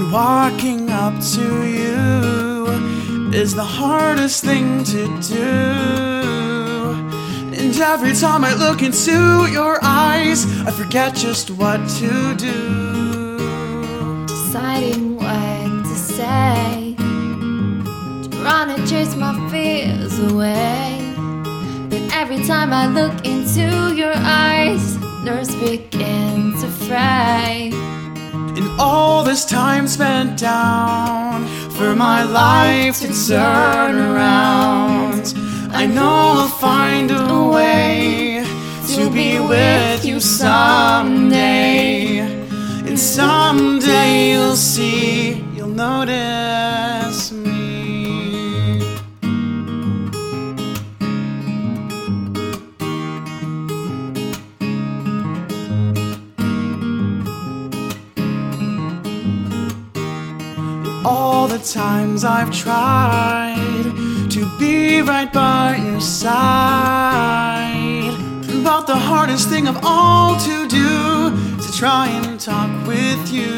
walking up to you is the hardest thing to do. And every time I look into your eyes, I forget just what to do. Deciding what to say, trying to chase my fears away. But every time I look into your eyes, nerves begin to fray. And all this time spent down for my life to turn around, I know I'll find a way to be with you someday. And someday you'll see, you'll notice me. All the times I've tried to be right by your side, but the hardest thing of all to do is to try and talk with you.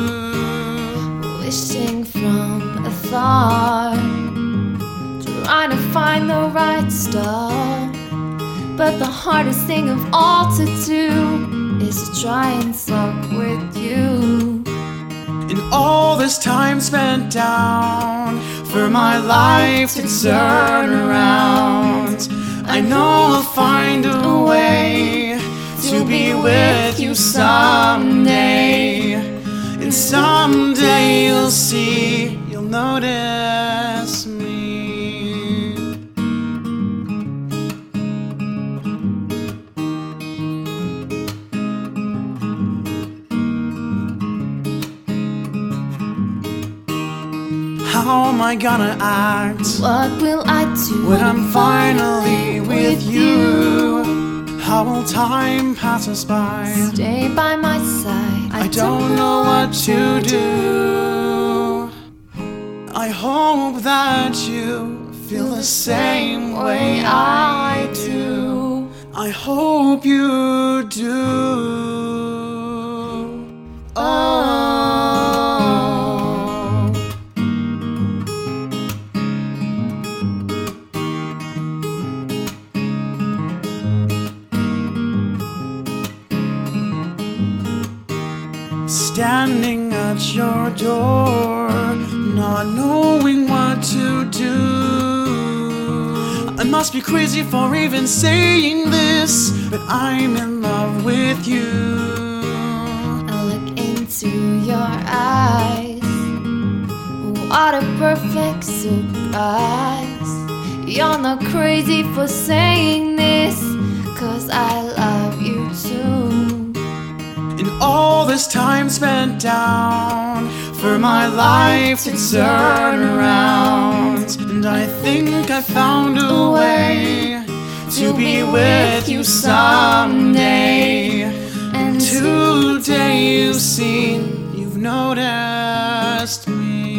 Wishing from afar, trying to find the right star. But the hardest thing of all to do is to try and talk with you. And all this time spent down for my life to turn around, I know I'll find a way to be with you someday. And someday you'll see, you'll notice me. How am I gonna act? What will I do when I'm finally with you? How will time pass us by? Stay by my side. I don't know what to do. I hope that you feel the same way I do. I hope you do. Standing at your door, not knowing what to do. I must be crazy for even saying this, but I'm in love with you. I look into your eyes, what a perfect surprise. You're not crazy for saying this, 'cause I love you too. And all this time spent down for my life to turn around, and I think I found a way to be with you someday. And today you've seen, you've noticed me.